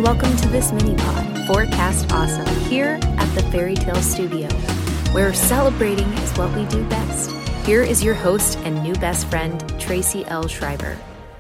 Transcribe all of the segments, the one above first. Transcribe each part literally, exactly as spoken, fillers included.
and welcome to this mini-pod, Forecast Awesome, here at the Fairy Tale Studio, where celebrating is what we do best. Here is your host and new best friend, Tracy L. Schreiber.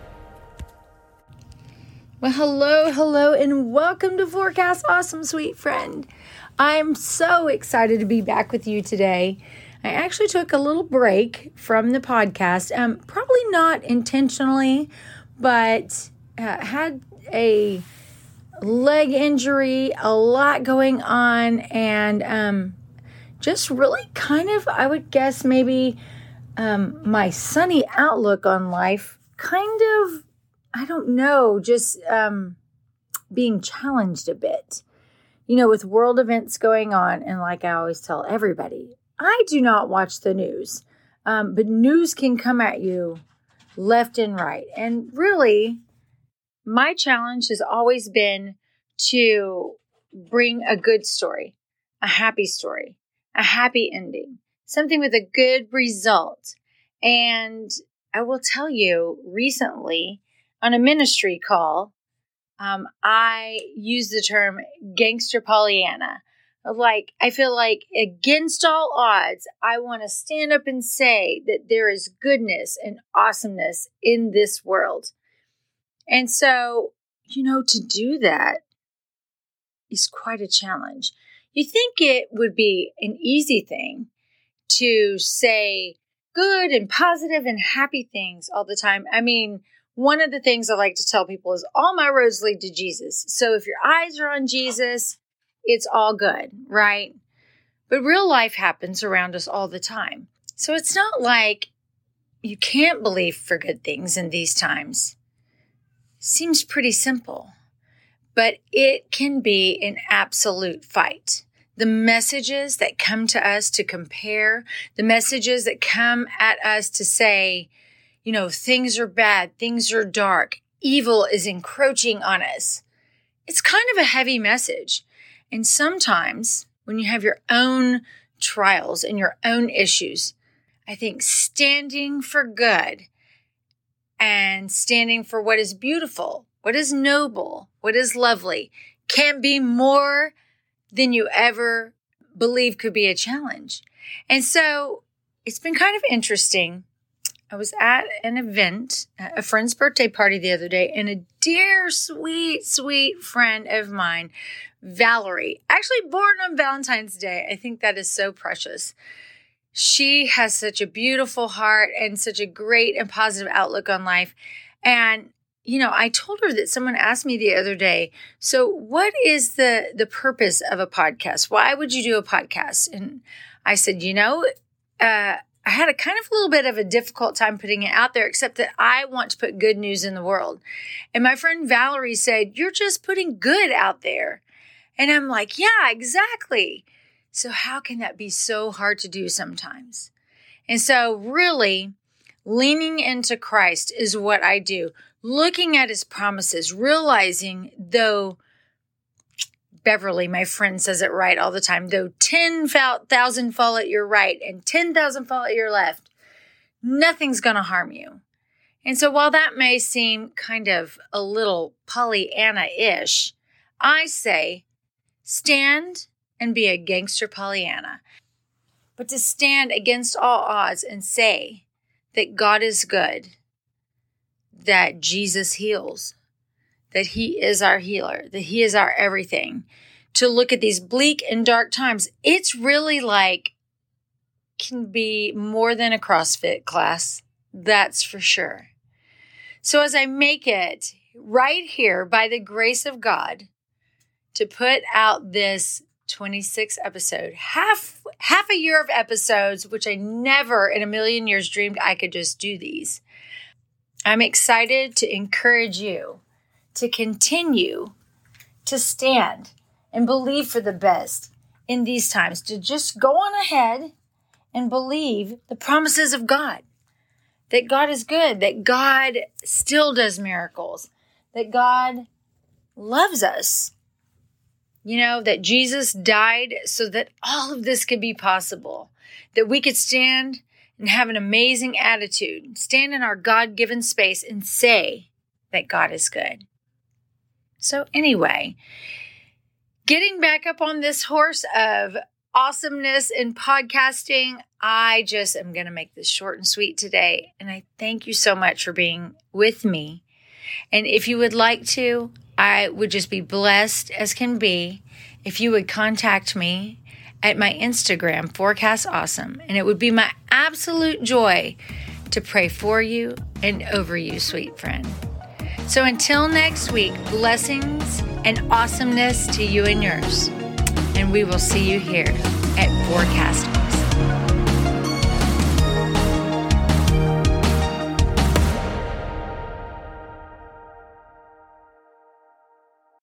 Well, hello, hello, and welcome to Forecast Awesome, sweet friend. I'm so excited to be back with you today. I actually took a little break from the podcast, um, probably not intentionally, but uh, had a leg injury, a lot going on, and um, just really kind of, I would guess maybe um, my sunny outlook on life kind of, I don't know, just um, being challenged a bit. You know, with world events going on, and like I always tell everybody, I do not watch the news, um, but news can come at you left and right. And really, my challenge has always been to bring a good story, a happy story, a happy ending, something with a good result. And I will tell you, recently on a ministry call, um, I used the term gangster Pollyanna. Like, I feel like against all odds, I want to stand up and say that there is goodness and awesomeness in this world. And so, you know, to do that is quite a challenge. You think it would be an easy thing to say good and positive and happy things all the time. I mean, one of the things I like to tell people is all my roads lead to Jesus. So if your eyes are on Jesus, it's all good, right? But real life happens around us all the time. So it's not like you can't believe for good things in these times. Seems pretty simple, but it can be an absolute fight. The messages that come to us to compare, the messages that come at us to say, you know, things are bad, things are dark, evil is encroaching on us. It's kind of a heavy message. And sometimes when you have your own trials and your own issues, I think standing for good and standing for what is beautiful, what is noble, what is lovely, can be more than you ever believe could be a challenge. And so it's been kind of interesting. I was at an event, a friend's birthday party the other day, and a dear, sweet, sweet friend of mine, Valerie, actually born on Valentine's Day. I think that is so precious. She has such a beautiful heart and such a great and positive outlook on life. And, you know, I told her that someone asked me the other day, so what is the, the purpose of a podcast? Why would you do a podcast? And I said, you know, uh, I had a kind of a little bit of a difficult time putting it out there, except that I want to put good news in the world. And my friend Valerie said, you're just putting good out there. And I'm like, yeah, exactly. So how can that be so hard to do sometimes? And so really leaning into Christ is what I do. Looking at his promises, realizing though, Beverly, my friend, says it right all the time, though ten thousand fall at your right and ten thousand fall at your left, nothing's going to harm you. And so while that may seem kind of a little Pollyanna-ish, I say stand and be a gangster Pollyanna. But to stand against all odds and say that God is good, that Jesus heals, that he is our healer, that he is our everything. To look at these bleak and dark times, it's really like, can be more than a CrossFit class. That's for sure. So as I make it right here by the grace of God to put out this twenty-sixth episode, half half a year of episodes, which I never in a million years dreamed I could just do these. I'm excited to encourage you to continue to stand and believe for the best in these times, to just go on ahead and believe the promises of God, that God is good, that God still does miracles, that God loves us. You know, that Jesus died so that all of this could be possible, that we could stand and have an amazing attitude, stand in our God-given space and say that God is good. So anyway, getting back up on this horse of awesomeness in podcasting, I just am going to make this short and sweet today. And I thank you so much for being with me. And if you would like to, I would just be blessed as can be if you would contact me at my Instagram, Forecast Awesome. And it would be my absolute joy to pray for you and over you, sweet friend. So until next week, blessings and awesomeness to you and yours. And we will see you here at Forecast